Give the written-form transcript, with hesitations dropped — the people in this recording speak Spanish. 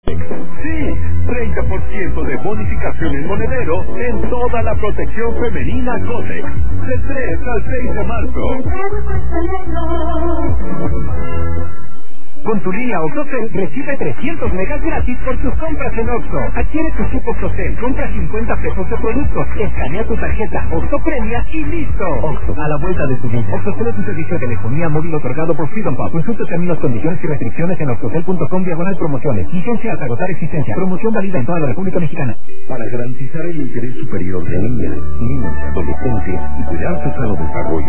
Sí, 30% de bonificación en monedero en toda la protección femenina Kotex. Del 3 al 6 de marzo. Con tu línea OxoCell recibe 300 megas gratis por tus compras en Oxxo. Adquiere tu chip OxoCell, compra 50 pesos de productos, escanea tu tarjeta Oxxo Premia y listo. Oxxo, a la vuelta de tu vida. OxoCell es un servicio de telefonía móvil otorgado por Freedom Pub. Consulta términos, condiciones y restricciones en oxocell.com/promociones. Licencia hasta agotar existencia. Promoción válida en toda la República Mexicana. Para garantizar el interés superior de niñas, niños, adolescentes y cuidar su sano desarrollo,